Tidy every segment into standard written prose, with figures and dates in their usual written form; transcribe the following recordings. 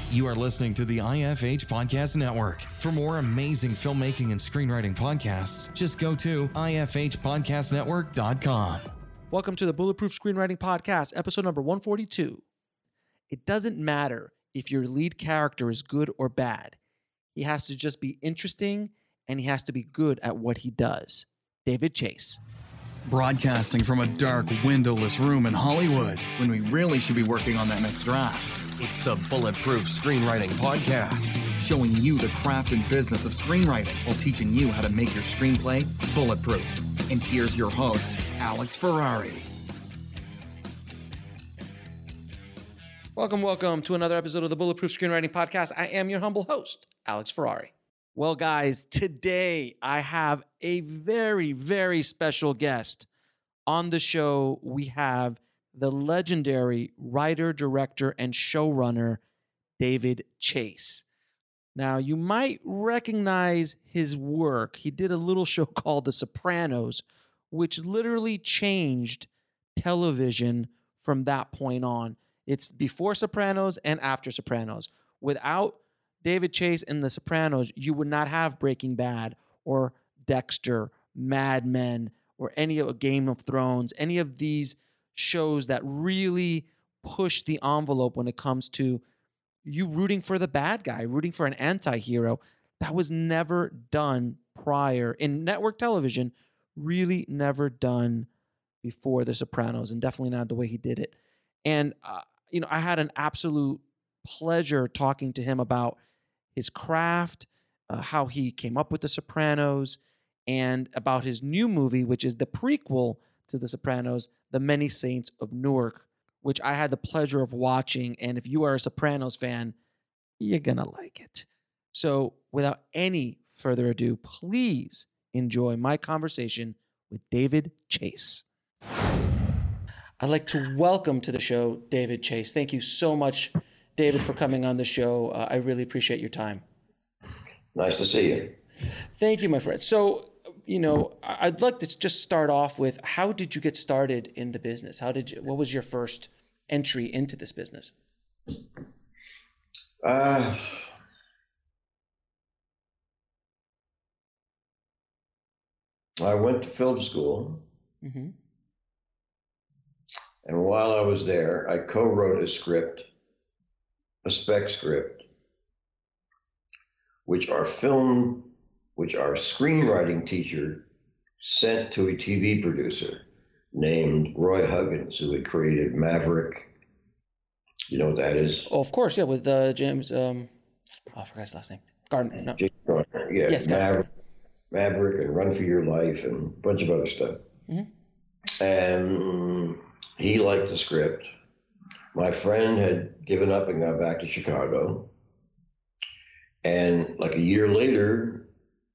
You are listening to the IFH Podcast Network. For more amazing filmmaking and screenwriting podcasts, just go to ifhpodcastnetwork.com. Welcome to the Bulletproof Screenwriting Podcast, episode number 142. It doesn't matter if your lead character is good or bad. He has to just be interesting, and he has to be good at what he does. David Chase. Broadcasting from a dark, windowless room in Hollywood, when we really should be working on that next draft. It's the Bulletproof Screenwriting Podcast, showing you the craft and business of screenwriting while teaching you how to make your screenplay bulletproof. And here's your host, Alex Ferrari. Welcome to another episode of the Bulletproof Screenwriting Podcast. I am your humble host, Alex Ferrari. Well, guys, today I have a very, very special guest. On the show, we have the legendary writer, director, and showrunner, David Chase. Now, you might recognize his work. He did a little show called The Sopranos, which literally changed television from that point on. It's before Sopranos and after Sopranos. Without David Chase and The Sopranos, you would not have Breaking Bad or Dexter, Mad Men, or any of Game of Thrones, any of these shows that really push the envelope when it comes to you rooting for the bad guy, rooting for an anti-hero. That was never done prior in network television, really never done before The Sopranos, and definitely not the way he did it. And, I had an absolute pleasure talking to him about his craft, how he came up with The Sopranos, and about his new movie, which is the prequel to The Sopranos, The Many Saints of Newark, which I had the pleasure of watching. And if you are a Sopranos fan, you're going to like it. So without any further ado, please enjoy my conversation with David Chase. I'd like to welcome to the show David Chase. Thank you so much, David, for coming on the show. I really appreciate your time. Nice to see you. Thank you, my friend. So, I'd like to just start off with, how did you get started in the business? What was your first entry into this business? I went to film school. Mm-hmm. And while I was there, I co-wrote a spec script, which our screenwriting teacher sent to a TV producer named Roy Huggins, who had created Maverick. You know what that is? Oh, of course, yeah, with James. I forgot his last name. Gardner. No. James Gardner. Yeah, yes, Maverick, and Run for Your Life, and a bunch of other stuff. Mm-hmm. And he liked the script. My friend had given up and got back to Chicago. And like a year later,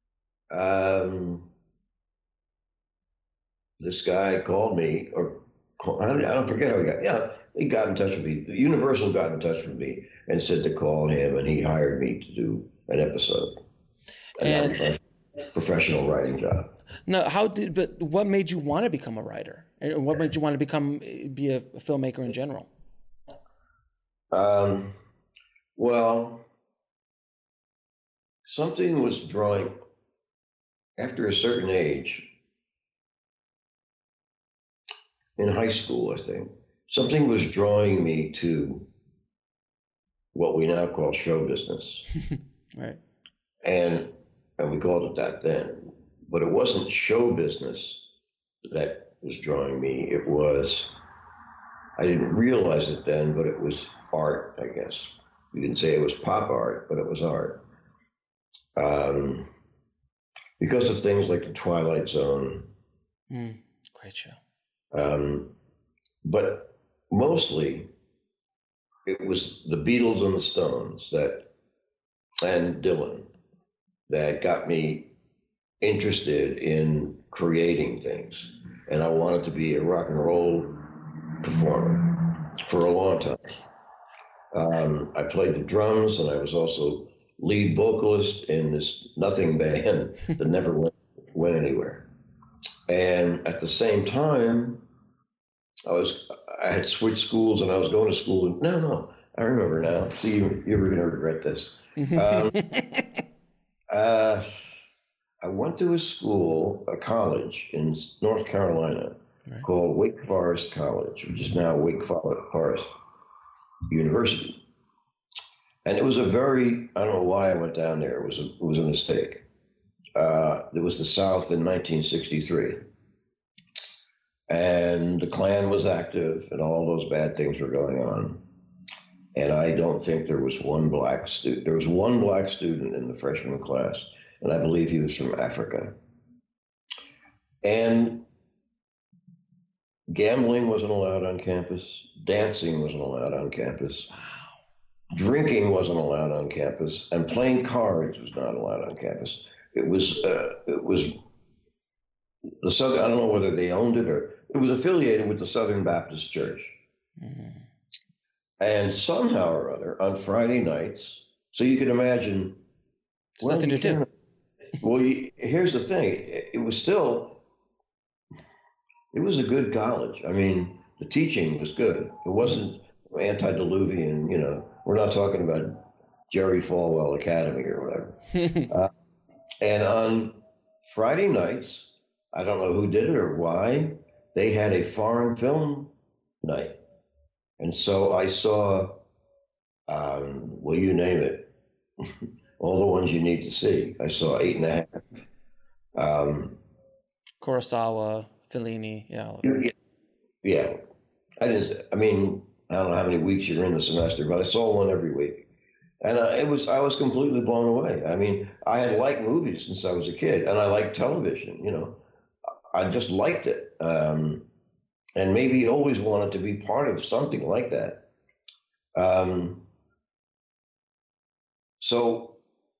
this guy called me, I don't forget how he got. Yeah, he got in touch with me. Universal got in touch with me and said to call him, and he hired me to do an episode. And that was my professional writing job. No, but what made you want to become a writer? And what made you want to be a filmmaker in general? Well, something was drawing, after a certain age, in high school, I think, something was drawing me to what we now call show business. Right. And we called it that then. But it wasn't show business that was drawing me. It was, I didn't realize it then, but it was art, I guess. You didn't say it was pop art, but it was art. Because of things like The Twilight Zone. Great show. But mostly, it was the Beatles and the Stones and Dylan that got me interested in creating things. And I wanted to be a rock and roll performer for a long time. I played the drums, and I was also lead vocalist in this nothing band that never went anywhere. And at the same time, I had switched schools, and I was going to school. No, I remember now. See, you're going to regret this. Um, uh, I went to a college in North Carolina Right. called Wake Forest College, which is now Wake Forest University. And it was I don't know why I went down there. It was a mistake. It was the South in 1963. And the Klan was active and all those bad things were going on. And I don't think there was one black student. There was one black student in the freshman class, and I believe he was from Africa. And gambling wasn't allowed on campus. Dancing wasn't allowed on campus. Wow. Drinking wasn't allowed on campus, and playing cards was not allowed on campus. It was the Southern. I don't know whether they owned it or it was affiliated with the Southern Baptist Church. Mm. And somehow or other, on Friday nights, so you can imagine. It's nothing to do. Well, here's the thing. It was a good college. I mean, the teaching was good. It wasn't antediluvian, we're not talking about Jerry Falwell Academy or whatever. And on Friday nights, I don't know who did it or why, they had a foreign film night. And so I saw, well, you name it, all the ones you need to see. I saw 8.5. Kurosawa, Fellini, yeah. Yeah. I don't know how many weeks you're in the semester, but I saw one every week. And I was completely blown away. I mean, I had liked movies since I was a kid, and I liked television, I just liked it. And maybe always wanted to be part of something like that. So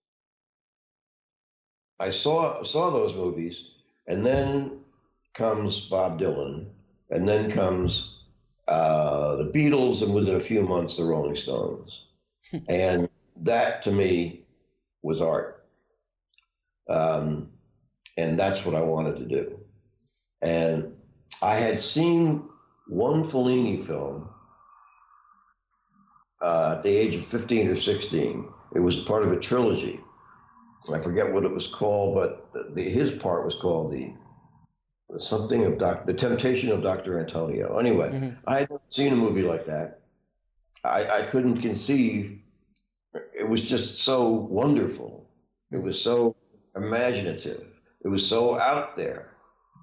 I saw those movies, and then comes Bob Dylan, and then comes the Beatles, and within a few months, the Rolling Stones. And that, to me, was art. And that's what I wanted to do. And I had seen one Fellini film at the age of 15 or 16. It was part of a trilogy. I forget what it was called, but his part was called the Temptation of Dr. Antonio. Anyway, mm-hmm. I had never seen a movie like that. I couldn't conceive. It was just so wonderful. It was so imaginative. It was so out there.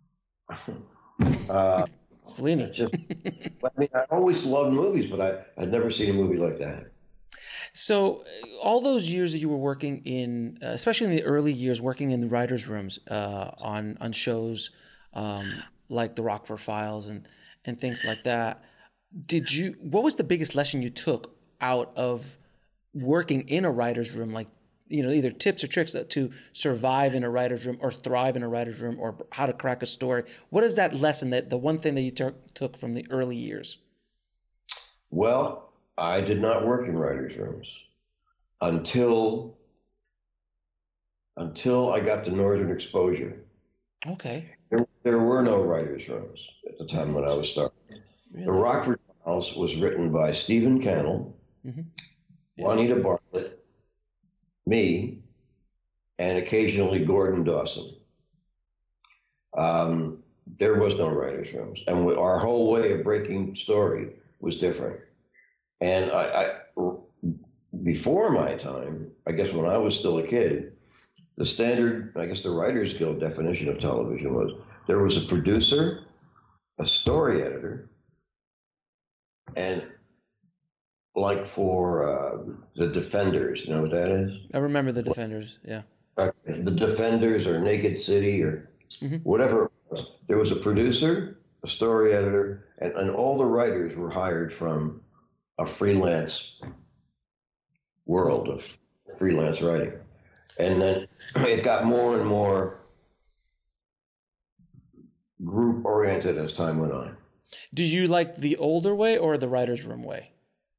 It's Fellini. I always loved movies, but I'd never seen a movie like that. So all those years that you were working in, especially in the early years, working in the writers' rooms on shows like The Rockford Files and things like that, what was the biggest lesson you took out of working in a writer's room, like, either tips or tricks to survive in a writer's room or thrive in a writer's room, or how to crack a story? What is that lesson, the one thing that you took from the early years? Well, I did not work in writer's rooms until I got to Northern Exposure. Okay. There were no writer's rooms at the time when I was starting. Really? The Rockford Files was written by Stephen Cannell, mm-hmm. Yes. Juanita Bartlett, me, and occasionally Gordon Dawson. There was no writer's rooms, and our whole way of breaking story was different. And I before my time, I guess when I was still a kid, the standard, I guess the Writers Guild definition of television was there was a producer, a story editor, and like for the Defenders, you know what that is? I remember the Defenders, yeah. The Defenders or Naked City or mm-hmm. whatever it was. There was a producer, a story editor, and all the writers were hired from a freelance world of freelance writing. And then it got more and more group oriented as time went on. Do you like the older way or the writer's room way?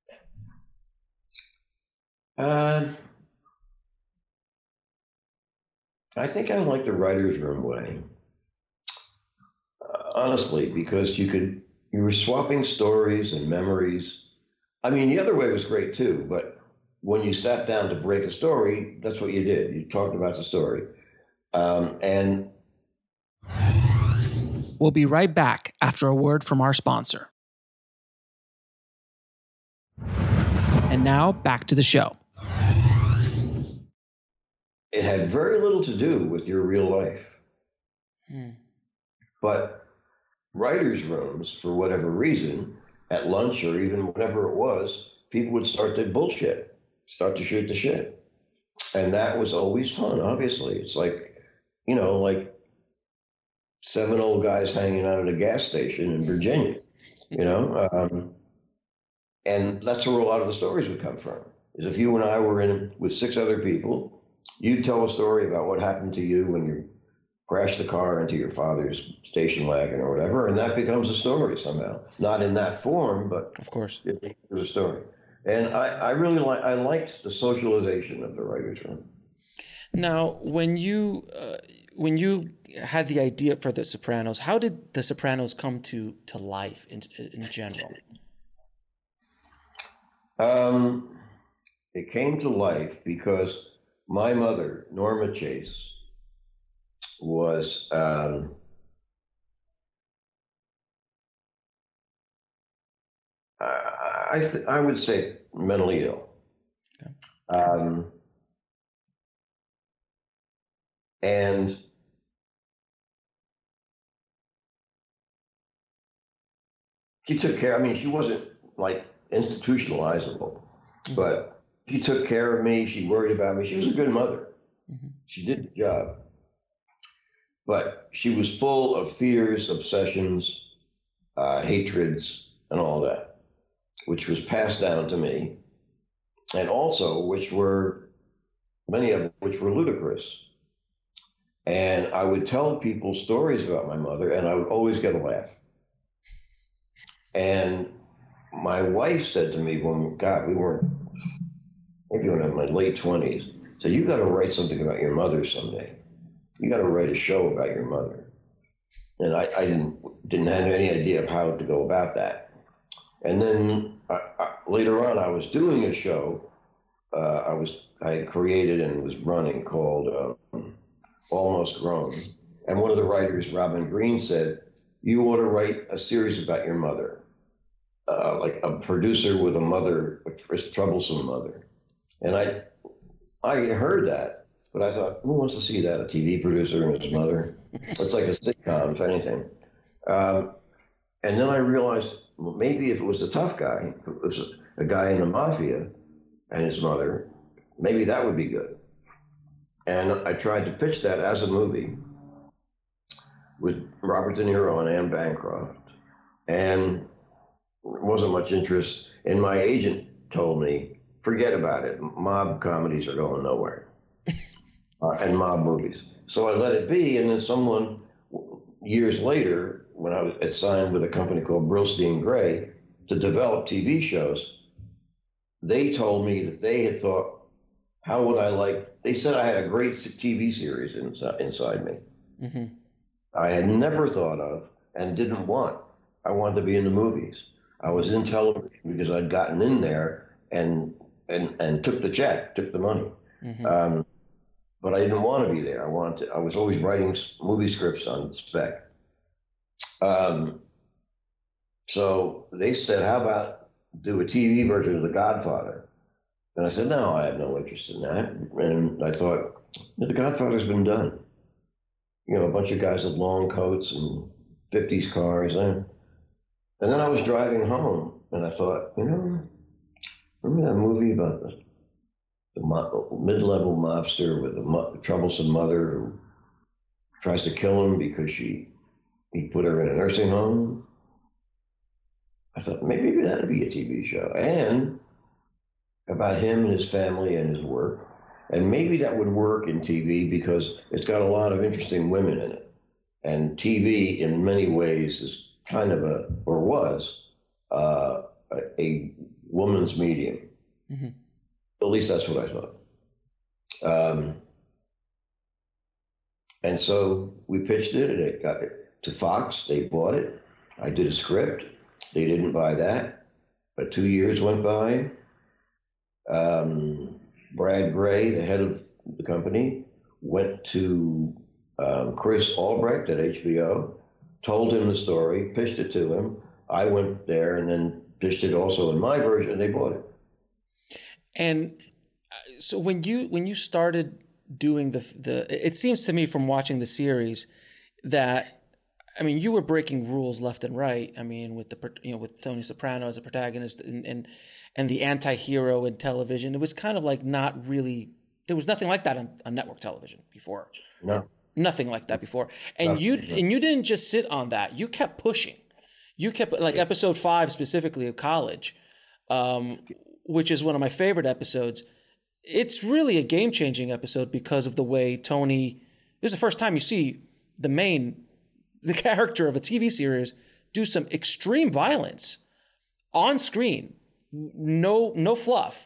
I think I like the writer's room way. Honestly, because you were swapping stories and memories I mean, the other way was great too, but when you sat down to break a story, that's what you did. You talked about the story. And We'll be right back after a word from our sponsor. And now back to the show. it had very little to do with your real life. But writers' rooms, for whatever reason, at lunch or even whatever it was, people would start to bullshit, start to shoot the shit. And that was always fun, obviously. It's like, like 7 old guys hanging out at a gas station in Virginia, and that's where a lot of the stories would come from. Is if you and I were in with 6 other people, you'd tell a story about what happened to you when you crashed the car into your father's station wagon or whatever, and that becomes a story somehow. Not in that form, but Of course. it becomes a story. And I really liked the socialization of the writer's room. Now, when you had the idea for The Sopranos, how did The Sopranos come to life in general? It came to life because my mother, Norma Chase, was I would say mentally ill. Okay. And she took care. I mean, she wasn't like institutionalizable, but she took care of me. She worried about me. She was a good mother. She did the job. But she was full of fears, obsessions, hatreds, and all that, which was passed down to me, and also many of which were ludicrous. And I would tell people stories about my mother, and I would always get a laugh. And my wife said to me, we weren't, maybe when I was in my late 20s, said, "You got to write something about your mother someday. You got to write a show about your mother." And I didn't have any idea of how to go about that. And then later on, I was doing a show I had created and was running called Almost Grown. And one of the writers, Robin Green, said, "You ought to write a series about your mother, like a producer with a mother, a troublesome mother." And I heard that, but I thought, who wants to see that? A TV producer and his mother? It's like a sitcom, if anything. And then I realized, well, maybe if it was a tough guy, if it was a guy in the mafia and his mother, maybe that would be good. And I tried to pitch that as a movie with Robert De Niro and Anne Bancroft. And there wasn't much interest. And my agent told me, forget about it. Mob comedies are going nowhere. And mob movies. So I let it be. And then someone, years later, when I was signed with a company called Brillstein Gray to develop TV shows, they told me that they had thought, how would I like, they said I had a great TV series inside me. I had never thought of and didn't want. I wanted to be in the movies. I was in television because I'd gotten in there and took the check, took the money. But I didn't want to be there. I was always writing movie scripts on spec. So they said, how about do a TV version of The Godfather? And I said, no, I have no interest in that. And I thought, The Godfather's been done. A bunch of guys with long coats and 50s cars. And then I was driving home and I thought, remember that movie about the mid-level mobster with a troublesome mother who tries to kill him because he put her in a nursing home? I thought maybe that'd be a TV show, and about him and his family and his work. And maybe that would work in TV because it's got a lot of interesting women in it. And TV in many ways is kind of was a woman's medium. At least that's what I thought. And so we pitched it, and it got to Fox. They bought it. I did a script. They didn't buy that. 2 years went by. Brad Gray, the head of the company, went to Chris Albrecht at HBO, told him the story, pitched it to him. I went there and then pitched it also in my version, and they bought it. And so when you started doing the it seems to me from watching the series that, I mean, you were breaking rules left and right. I mean, with with Tony Soprano as a protagonist and the anti-hero in television, it was kind of like not really, there was nothing like that on network television before. No. Nothing like that before. And you didn't just sit on that. You kept pushing. You kept, like episode 5 specifically of College, which is one of my favorite episodes. It's really a game-changing episode because of the way Tony, this is the first time you see the character of a TV series do some extreme violence on screen. No fluff.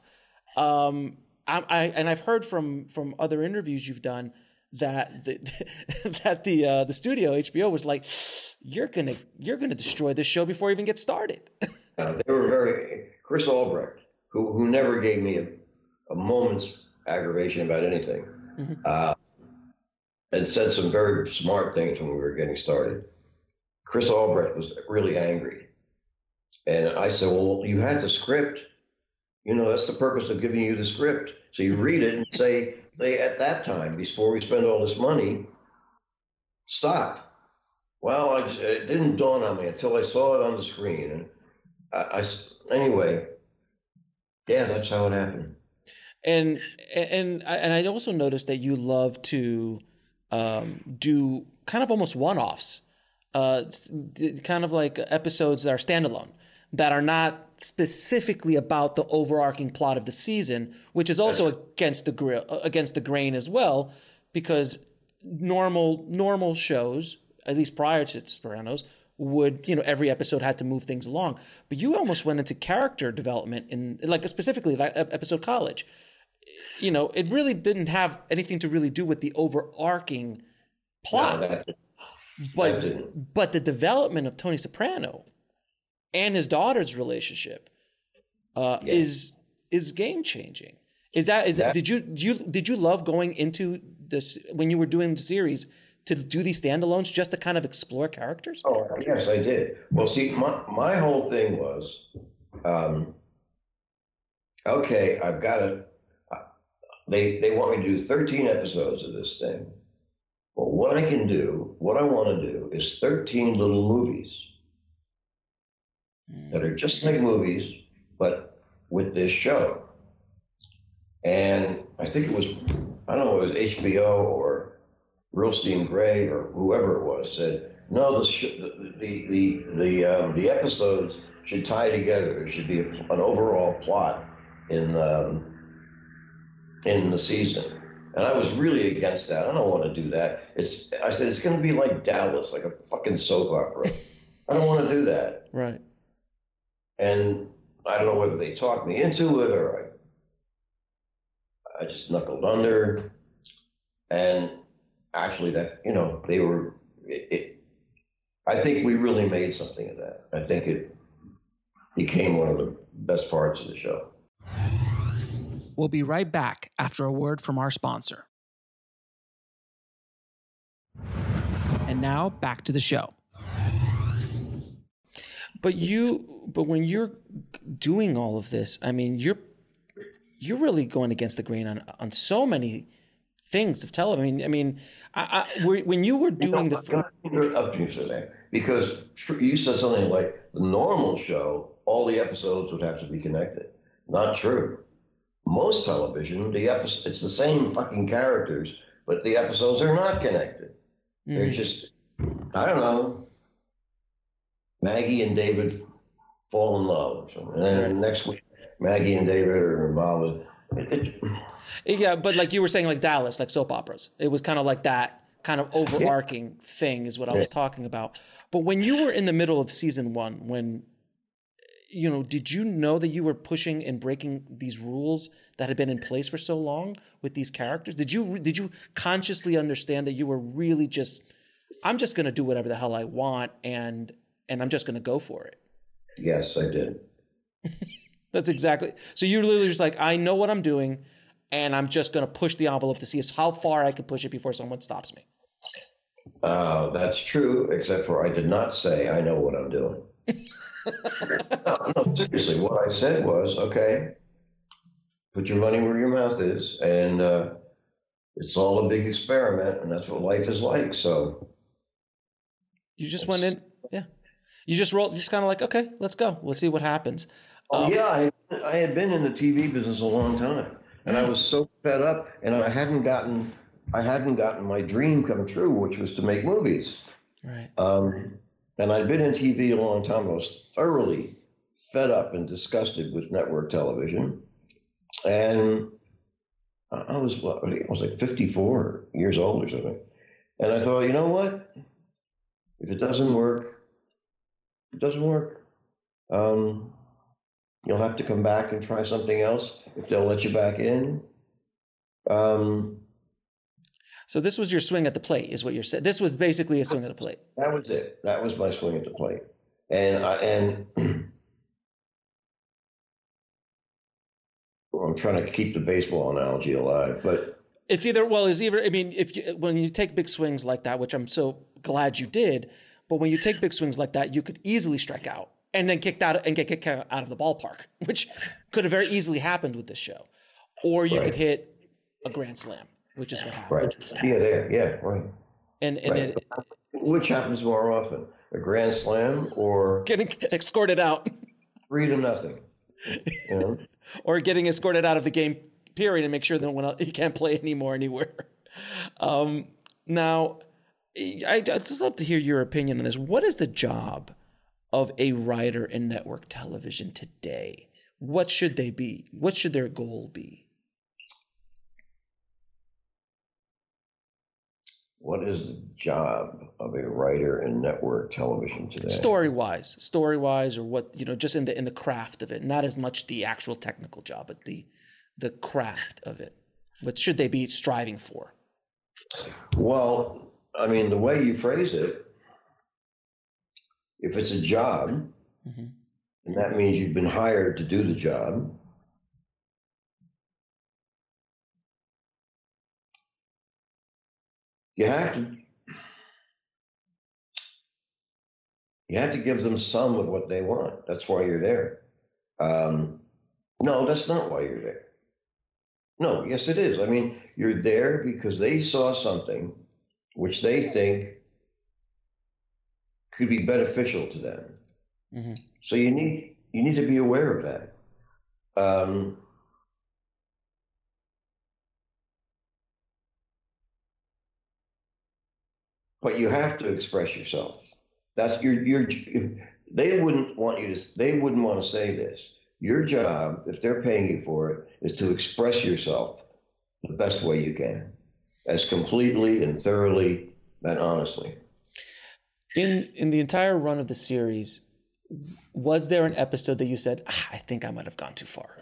I've heard from other interviews you've done that the studio, HBO, was like, you're gonna destroy this show before it even gets started. They were Chris Albrecht, who never gave me a moment's aggravation about anything, and said some very smart things when we were getting started. Chris Albrecht was really angry. And I said, well, you had the script. That's the purpose of giving you the script. So you read it and say at that time, before we spend all this money, stop. Well, it didn't dawn on me until I saw it on the screen. And anyway, yeah, that's how it happened. And I also noticed that you love to do kind of almost one-offs, kind of like episodes that are standalone, that are not specifically about the overarching plot of the season, which is also against the grain as well, because normal shows, at least prior to Sopranos, would, every episode had to move things along. But you almost went into character development in, like, specifically that episode College. It really didn't have anything to really do with the overarching plot. No, but the development of Tony Soprano and his daughter's relationship is game changing. Did you love going into this when you were doing the series to do these standalones just to kind of explore characters? Oh, yes, I did. Well, see, my whole thing was, okay, I've got to. They want me to do 13 episodes of this thing. Well, what I want to do is 13 little movies that are just like movies, but with this show. And I think it was, I don't know, it was HBO or Rillstein Gray or whoever it was said, no, the episodes should tie together. There should be an overall plot in the season. And I was really against that. I don't want to do that. I said, it's going to be like Dallas, like a fucking soap opera. I don't want to do that. Right. And I don't know whether they talked me into it or I just knuckled under. And actually that, they were, I think we really made something of that. I think it became one of the best parts of the show. We'll be right back after a word from our sponsor. And now back to the show. But when you're doing all of this, I mean, you're really going against the grain on so many things of television. I mean, when you were doing because you said something like the normal show, all the episodes would have to be connected. Not true. Most television, it's the same fucking characters, but the episodes are not connected. They're just, I don't know, Maggie and David fall in love or something. And then next week, Maggie and David are involved. Yeah, but like you were saying, like Dallas, like soap operas. It was kind of like that kind of overarching thing is what I was talking about. But when you were in the middle of season 1, when, did you know that you were pushing and breaking these rules that had been in place for so long with these characters? Did you consciously understand that you were really I'm just going to do whatever the hell I want and I'm just going to go for it? Yes, I did. That's exactly. So you're literally just like, I know what I'm doing, and I'm just going to push the envelope to see how far I can push it before someone stops me. That's true, except for I did not say I know what I'm doing. No, seriously, what I said was, okay, put your money where your mouth is, and it's all a big experiment, and that's what life is like. So you just went in, yeah. You just rolled, just kind of like, okay, let's go. Let's see what happens. Yeah, I had been in the TV business a long time, and I was so fed up, and I hadn't gotten my dream come true, which was to make movies. Right. And I'd been in TV a long time. I was thoroughly fed up and disgusted with network television, and I was like 54 years old or something. And I thought, you know what? If it doesn't work, it doesn't work. You'll have to come back and try something else if they'll let you back in. So this was your swing at the plate, is what you're saying. This was basically a swing at the plate. That was it. That was my swing at the plate. And I'm trying to keep the baseball analogy alive, but it's either, I mean, when you take big swings like that, which I'm so glad you did, but when you take big swings like that, you could easily strike out and then get kicked out of the ballpark, which could have very easily happened with this show. Or you could hit a grand slam, which is what happened. Right. Yeah, right. And right. Which happens more often, a grand slam or getting escorted out 3-0, you know? Or getting escorted out of the game period and make sure that you can't play anymore anywhere. Now, I'd just love to hear your opinion on this. What is the job of a writer in network television today? What should they be? What should their goal be? What is the job of a writer in network television today? Story-wise, or what, just in the craft of it, not as much the actual technical job, but the craft of it. What should they be striving for? Well, I mean, the way you phrase it, if it's a job, and that means you've been hired to do the job, you have to give them some of what they want. That's why you're there. No, that's not why you're there. No, yes, it is. I mean, you're there because they saw something which they think could be beneficial to them. So you need to be aware of that. But you have to express yourself. That's they wouldn't want to say this. Your job, if they're paying you for it, is to express yourself the best way you can, as completely and thoroughly and honestly. In the entire run of the series, was there an episode that you said, I think I might have gone too far?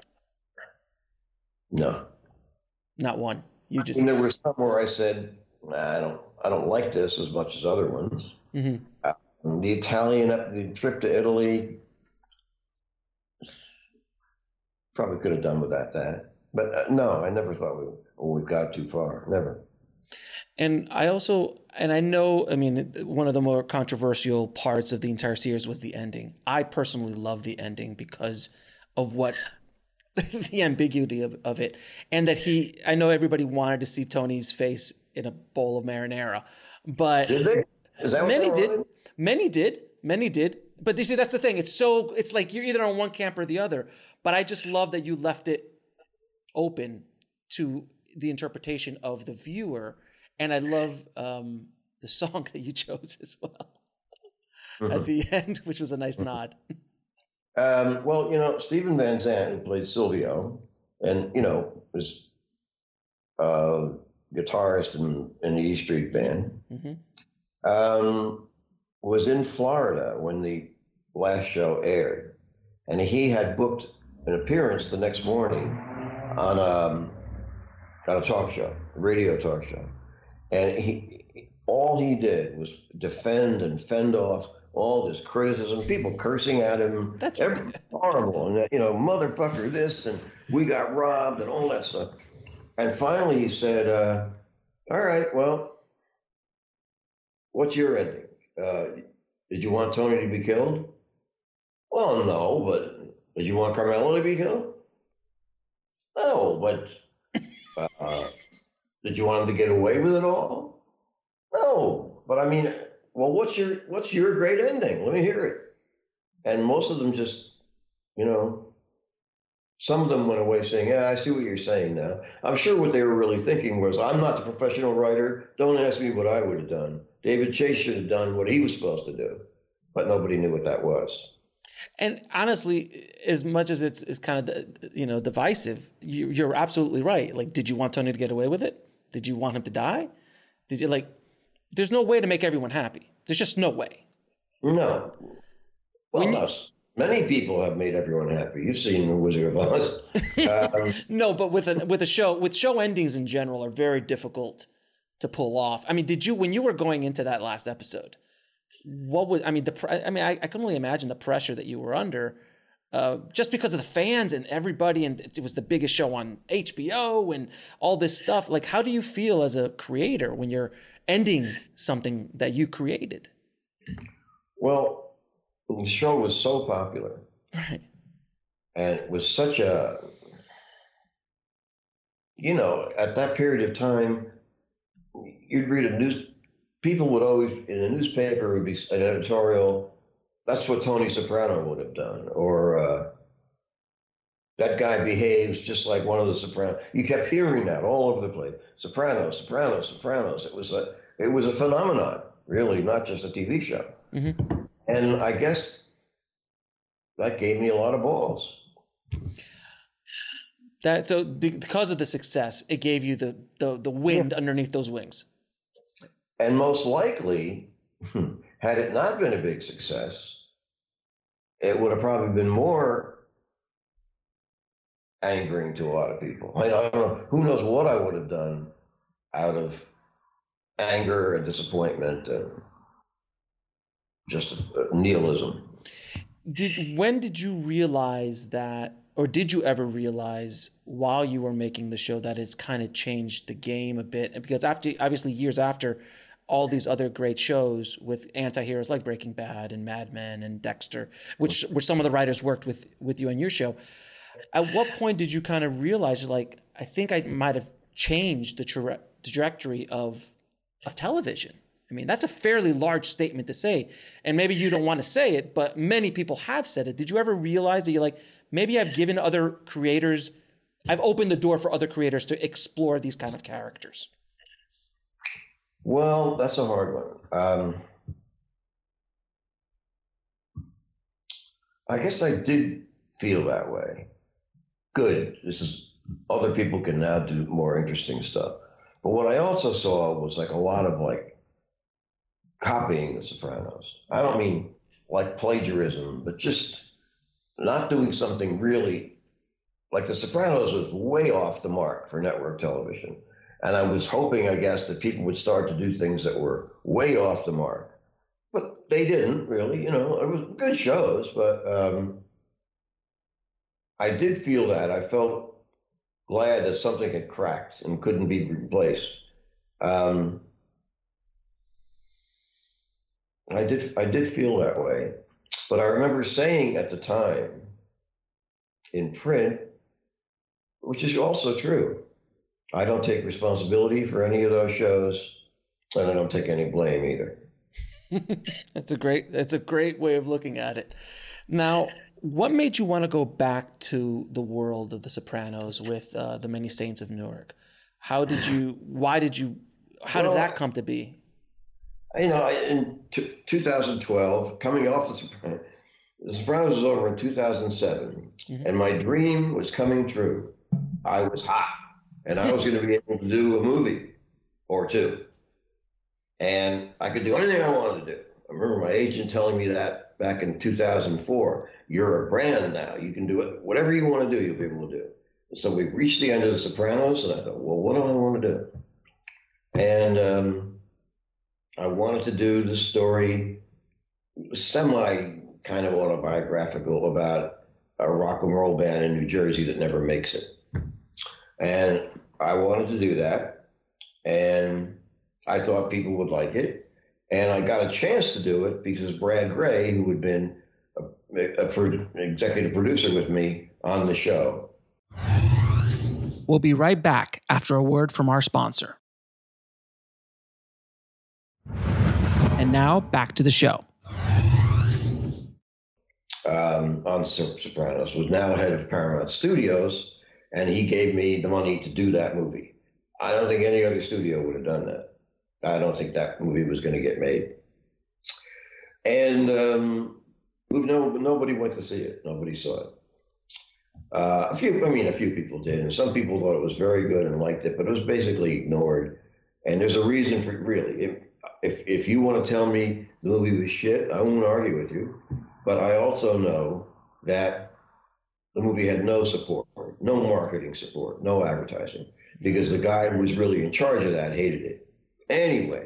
No. Not one. And there were some where I said, I don't like this as much as other ones. The trip to Italy, probably could have done without that. But no, I never thought we got too far. Never. And I know, one of the more controversial parts of the entire series was the ending. I personally love the ending because of what the ambiguity of it. And that I know everybody wanted to see Tony's face in a bowl of marinara, but did they? Is that what Many did. But you see, that's the thing. It's like you're either on one camp or the other. But I just love that you left it open to the interpretation of the viewer. And I love the song that you chose as well at the end, which was a nice nod. Well, Steven Van Zandt, who played Silvio, and was guitarist in the E Street Band, was in Florida when the last show aired, and he had booked an appearance the next morning on a talk show, a radio talk show, and all he did was defend and fend off all this criticism, people cursing at him. That's horrible. And, motherfucker this, and we got robbed and all that stuff. And finally he said, all right, well, what's your ending? Did you want Tony to be killed? Well, no, but did you want Carmelo to be killed? No, but did you want him to get away with it all? No, but I mean, well, what's your great ending? Let me hear it. And most of them just, some of them went away saying, yeah, I see what you're saying now. I'm sure what they were really thinking was, I'm not the professional writer. Don't ask me what I would have done. David Chase should have done what he was supposed to do. But nobody knew what that was. And honestly, as much as it's kind of, divisive, you're absolutely right. Like, did you want Tony to get away with it? Did you want him to die? Did you there's no way to make everyone happy. There's just no way. No. Well, many people have made everyone happy. You've seen The Wizard of Oz. No, but with show endings in general are very difficult to pull off. I mean, when you were going into that last episode, I can only imagine the pressure that you were under, just because of the fans and everybody, and it was the biggest show on HBO and all this stuff. Like, how do you feel as a creator when you're ending something that you created? Well, the show was so popular, right? And it was such a, at that period of time, you'd read people would always, in a newspaper, would be an editorial, that's what Tony Soprano would have done, or that guy behaves just like one of the Sopranos. You kept hearing that all over the place. Sopranos, Sopranos, Sopranos. It was a phenomenon, really, not just a TV show. Mm-hmm. And I guess that gave me a lot of balls. Because of the success, it gave you the wind underneath those wings. And most likely, had it not been a big success, it would have probably been more angering to a lot of people. I don't know, who knows what I would have done out of anger and disappointment and just nihilism. When did you realize that, or did you ever realize while you were making the show that it's kind of changed the game a bit? Because obviously years after, all these other great shows with anti-heroes like Breaking Bad and Mad Men and Dexter, which some of the writers worked with you on your show. At what point did you kind of realize, I think I might have changed the trajectory of television? I mean, that's a fairly large statement to say, and maybe you don't want to say it, but many people have said it. Did you ever realize that maybe I've given other creators, I've opened the door for other creators to explore these kind of characters? Well, that's a hard one. I guess I did feel that way. Good. Other people can now do more interesting stuff. But what I also saw was a lot of copying The Sopranos. I don't mean plagiarism, but just not doing something really, The Sopranos was way off the mark for network television. And I was hoping, I guess, that people would start to do things that were way off the mark. But they didn't really, it was good shows, but I did feel that. I felt glad that something had cracked and couldn't be replaced. I did feel that way. But I remember saying at the time in print, which is also true, I don't take responsibility for any of those shows, and I don't take any blame either. That's a great way of looking at it. Now, what made you want to go back to the world of The Sopranos with The Many Saints of Newark? How did that come to be? In 2012, coming off The Sopranos was over in 2007, mm-hmm. and my dream was coming true. I was hot, and I was going to be able to do a movie or two, and I could do anything I wanted to do. I remember my agent telling me that back in 2004. You're a brand now. You can do it. Whatever you want to do, you'll be able to do. And so we reached the end of The Sopranos, and I thought, well, what do I want to do? And I wanted to do the story semi kind of autobiographical about a rock and roll band in New Jersey that never makes it. And I wanted to do that, and I thought people would like it. And I got a chance to do it because Brad Gray, who had been an executive producer with me on the show. We'll be right back after a word from our sponsor. And now back to the show. On Sopranos, was now head of Paramount Studios, and he gave me the money to do that movie. I don't think any other studio would have done that. I don't think that movie was going to get made. And nobody went to see it. Nobody saw it. A few people did, and some people thought it was very good and liked it, but it was basically ignored. And there's a reason for it, really. If you want to tell me the movie was shit, I won't argue with you. But I also know that the movie had no support, no marketing support, no advertising, because the guy who was really in charge of that hated it. Anyway,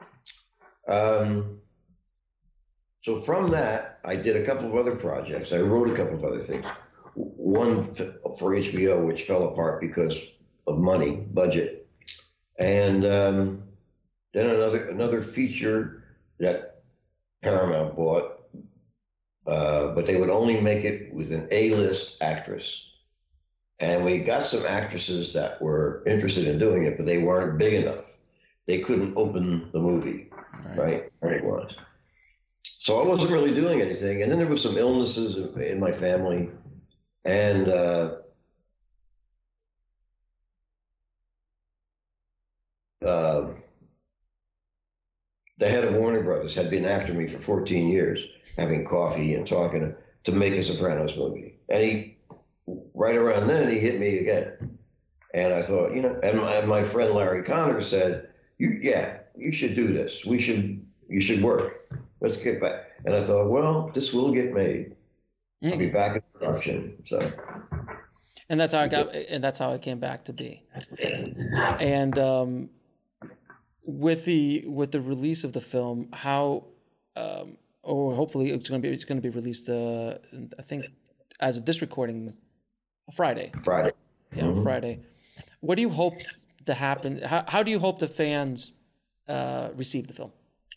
so from that, I did a couple of other projects. I wrote a couple of other things. One for HBO, which fell apart because of money, budget. And then another feature that Paramount bought, but they would only make it with an A-list actress. And we got some actresses that were interested in doing it, but they weren't big enough. They couldn't open the movie, right? It was. So I wasn't really doing anything. And then there was some illnesses in my family. And the head of Warner Brothers had been after me for 14 years, having coffee and talking to make a Sopranos movie. And right around then, he hit me again. And I thought, and my friend Larry Connor said, you should do this. You should work. Let's get back. And I thought, well, this will get made. I'll be back in production. So. And that's how it came back to be. And with the release of the film, how or hopefully it's going to be released. I think as of this recording, Friday. Yeah, mm-hmm. Friday. What do you hope to happen? How do you hope the fans receive the film?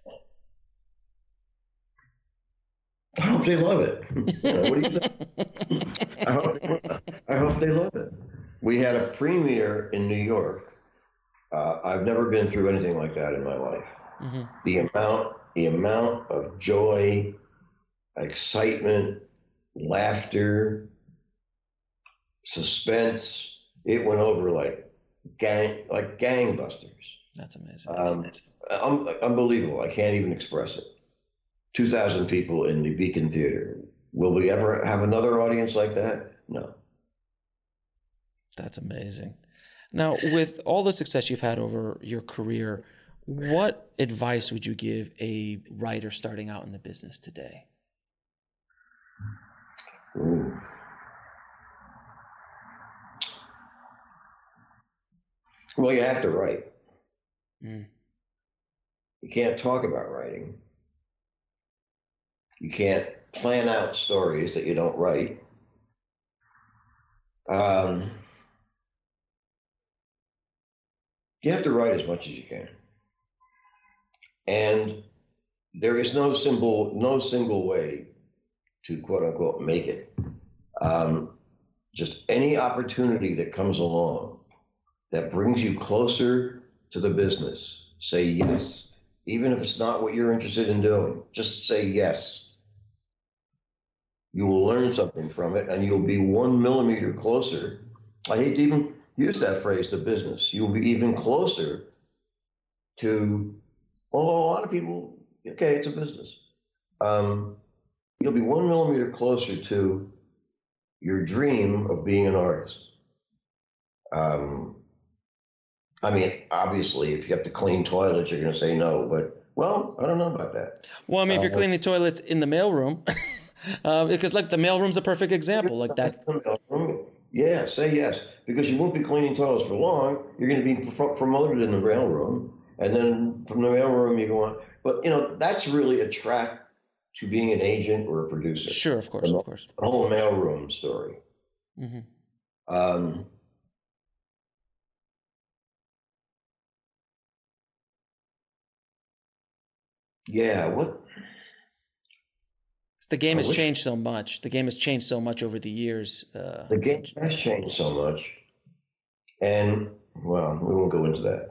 I hope they love it. What do you think? I hope they love it. We had a premiere in New York. I've never been through anything like that in my life. Mm-hmm. The amount of joy, excitement, laughter, suspense, it went over like gangbusters. That's amazing. Unbelievable. I can't even express it. 2,000 people in the Beacon Theater. Will we ever have another audience like that? No. That's amazing. Now, with all the success you've had over your career, what advice would you give a writer starting out in the business today? Ooh. Well, you have to write. You can't talk about writing. You can't plan out stories that you don't write. You have to write as much as you can. And there is no single way to quote unquote make it. Just any opportunity that comes along that brings you closer to the business, say yes. Even if it's not what you're interested in doing, just say yes. You will learn something from it, and you'll be 1 millimeter closer. I hate to even use that phrase, to business. You'll be even closer to, although a lot of people, okay, it's a business. You'll be 1 millimeter closer to your dream of being an artist. I mean, obviously, if you have to clean toilets, you're going to say no, but, well, I don't know about that. Well, I mean, if you're cleaning toilets in the mailroom, because like the mailroom's a perfect example, like that. Yeah, say yes, because you won't be cleaning toilets for long. You're going to be promoted in the mailroom, and then from the mailroom you go on. But, that's really a track to being an agent or a producer. Sure, of course, of course. The whole mailroom story. Mm-hmm. Yeah, what? The game has changed so much. The game has changed so much over the years. The game has changed so much. And, well, we won't go into that.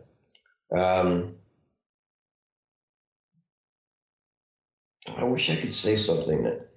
I wish I could say something that...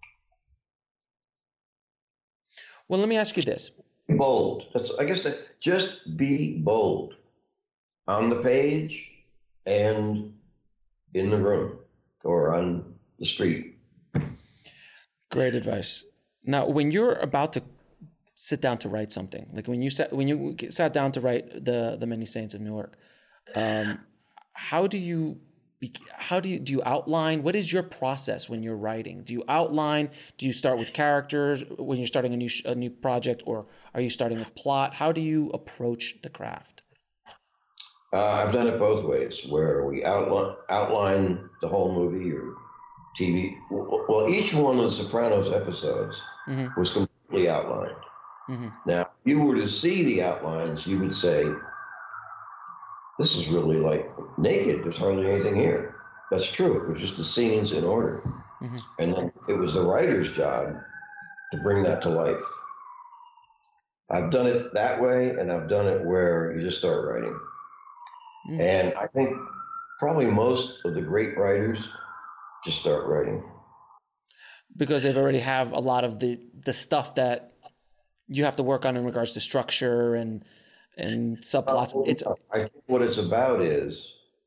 Well, let me ask you this. Bold. I guess just be bold on the page and in the room or on the street. Great advice. Now, when you're about to sit down to write something, like when you sat down to write the Many Saints of Newark, how do you outline? What is your process when you're writing? Do you outline? Do you start with characters when you're starting a new project, or are you starting with plot? How do you approach the craft? I've done it both ways, where we outline the whole movie or TV. Well, each one of the Sopranos episodes was completely outlined. Now, if you were to see the outlines, you would say, this is really like naked. There's hardly anything here. That's true. It was just the scenes in order. And then it was the writer's job to bring that to life. I've done it that way, and I've done it where you just start writing. And I think probably most of the great writers just start writing. Because they've already have a lot of the stuff that you have to work on in regards to structure and subplots. I think what it's about is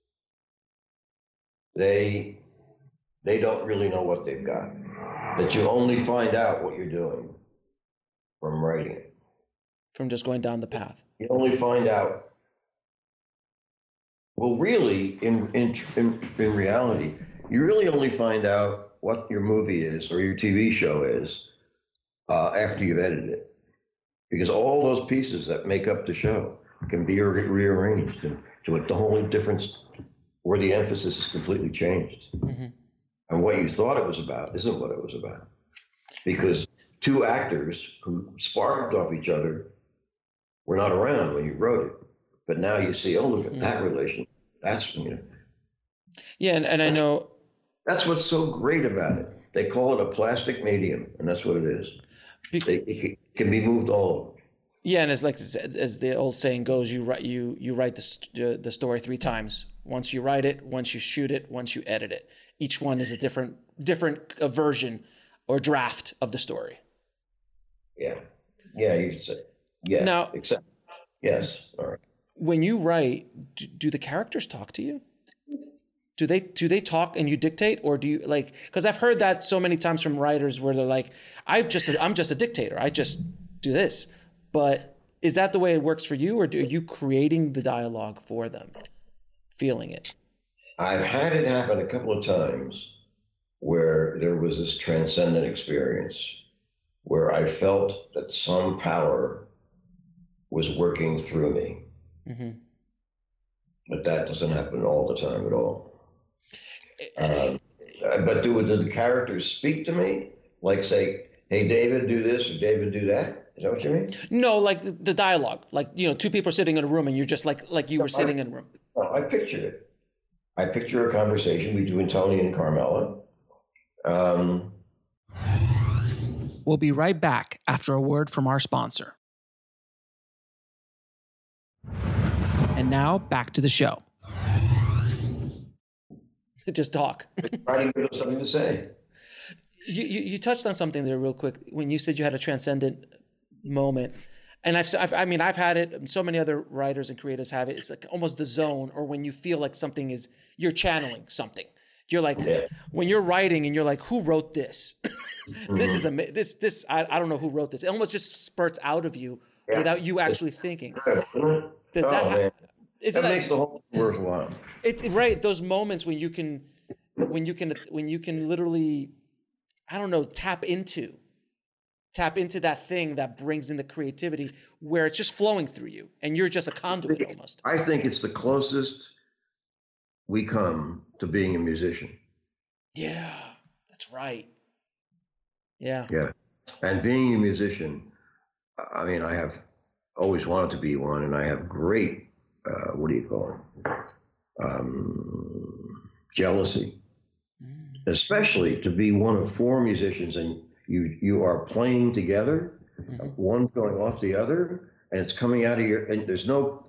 they don't really know what they've got. That you only find out what you're doing from writing it. From just going down the path. You only find out. Well, really, in reality, you really only find out what your movie is or your TV show is after you've edited it. Because all those pieces that make up the show can be rearranged to a whole different, where the emphasis is completely changed. And what you thought it was about isn't what it was about. Because two actors who sparked off each other were not around when you wrote it. But now you see, oh, look at that relation. That's, Yeah, and I know. That's what's so great about it. They call it a plastic medium, and that's what it is. It can be moved all over. Yeah, and it's like, as the old saying goes, you write the story 3 times. Once you write it, once you shoot it, once you edit it. Each one is a different version or draft of the story. Yeah, you could say. Yeah. Now, yes. All right. When you write, do the characters talk to you? Do they talk and you dictate, or do you like? Because I've heard that so many times from writers where they're like, I'm just a dictator. I just do this. But is that the way it works for you, or are you creating the dialogue for them, feeling it? I've had it happen a couple of times where there was this transcendent experience where I felt that some power was working through me. But that doesn't happen all the time at all. But do the characters speak to me? Like say, hey, David, do this, or David, do that? Is that what you mean? No, like the dialogue. Like, 2 people are sitting in a room and you're just like you were sitting in a room. No, I pictured it. I picture a conversation between Tony and Carmela. We'll be right back after a word from our sponsor. And now back to the show. Just talk. Trying to give them something to say. You touched on something there real quick when you said you had a transcendent moment, and I've had it. And so many other writers and creatives have it. It's like almost the zone, or when you feel like you're channeling something. You're like, when you're writing and you're like, who wrote this? This is this. I don't know who wrote this. It almost just spurts out of you without you actually thinking. Does that makes the whole thing worthwhile. It's right. Those moments when you can literally, I don't know, tap into that thing that brings in the creativity where it's just flowing through you and you're just a conduit almost. I think it's the closest we come to being a musician. Yeah. That's right. Yeah. Yeah. And being a musician, I mean, I have always wanted to be one, and I have great, what do you call it? Jealousy, especially to be one of four musicians and you are playing together, one going off the other, and it's coming out of and there's no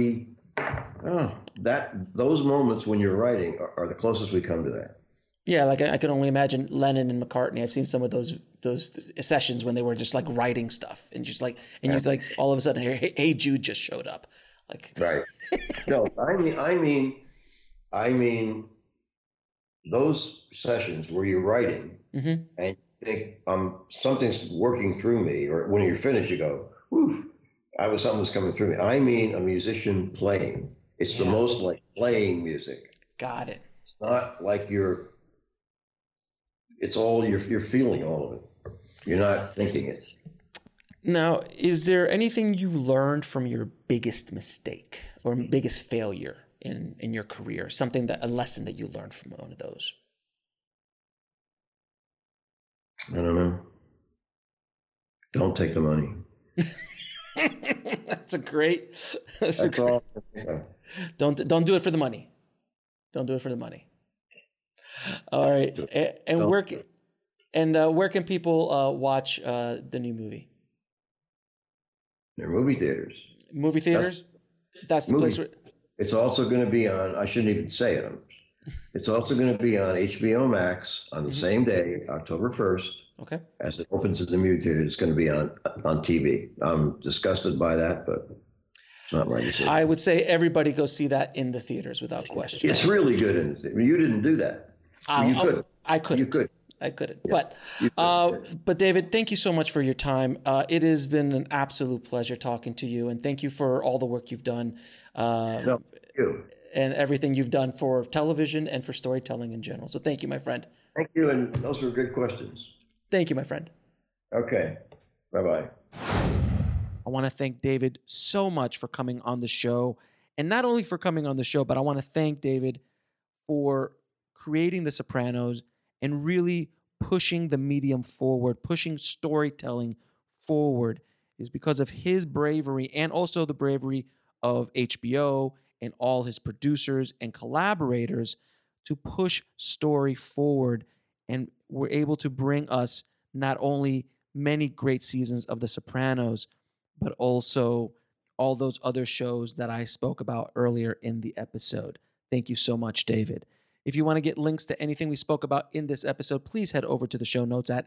those moments when you're writing are the closest we come to that. Yeah, like I can only imagine Lennon and McCartney. I've seen some of those sessions when they were just like writing stuff and just like, and you like all of a sudden, Hey Jude just showed up. Like, right. No, I mean, those sessions where you're writing and you think something's working through me, or when you're finished, you go, "Whew, something's coming through me." I mean, a musician playing. It's the most like playing music. Got it. It's not like it's all you're feeling all of it. You're not thinking it. Now, is there anything you learned from your biggest mistake or biggest failure in your career? A lesson that you learned from one of those? I don't know. Don't take the money. That's great. All. Don't do it for the money. Don't do it for the money. All right. And where can people watch the new movie? They're movie theaters. Movie theaters? That's the place where... It's also going to be on, I shouldn't even say it. It's also going to be on HBO Max on the same day, October 1st. Okay. As it opens in the movie theater, it's going to be on TV. I'm disgusted by that, but it's not my decision. I would say everybody go see that in the theaters without question. It's really good in the theater. You didn't do that. You could. I couldn't. You could. I couldn't. Yeah. But David, thank you so much for your time. It has been an absolute pleasure talking to you, and thank you for all the work you've done. No, thank you. And everything you've done for television and for storytelling in general. So thank you, my friend. Thank you, and those were good questions. Thank you, my friend. Okay. Bye-bye. I want to thank David so much for coming on the show. And not only for coming on the show, but I want to thank David for creating The Sopranos and really pushing the medium forward, pushing storytelling forward. Is because of his bravery and also the bravery of HBO and all his producers and collaborators to push story forward. And we're able to bring us not only many great seasons of The Sopranos, but also all those other shows that I spoke about earlier in the episode. Thank you so much, David. If you want to get links to anything we spoke about in this episode, please head over to the show notes at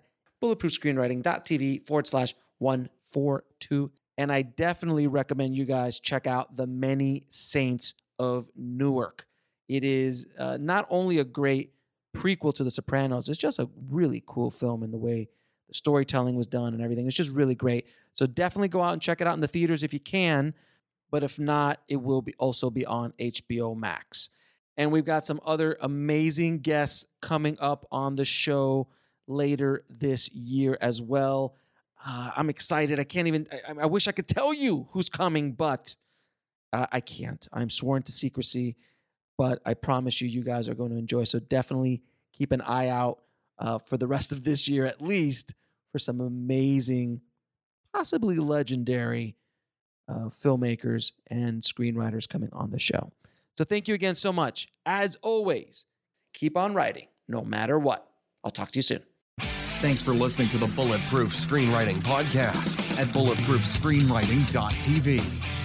bulletproofscreenwriting.tv/142. And I definitely recommend you guys check out The Many Saints of Newark. It is not only a great prequel to The Sopranos, it's just a really cool film in the way the storytelling was done and everything. It's just really great. So definitely go out and check it out in the theaters if you can. But if not, it will also be on HBO Max. And we've got some other amazing guests coming up on the show later this year as well. I'm excited. I wish I could tell you who's coming, but I can't. I'm sworn to secrecy, but I promise you guys are going to enjoy. So definitely keep an eye out for the rest of this year, at least, for some amazing, possibly legendary filmmakers and screenwriters coming on the show. So thank you again so much. As always, keep on writing, no matter what. I'll talk to you soon. Thanks for listening to the Bulletproof Screenwriting Podcast at bulletproofscreenwriting.tv.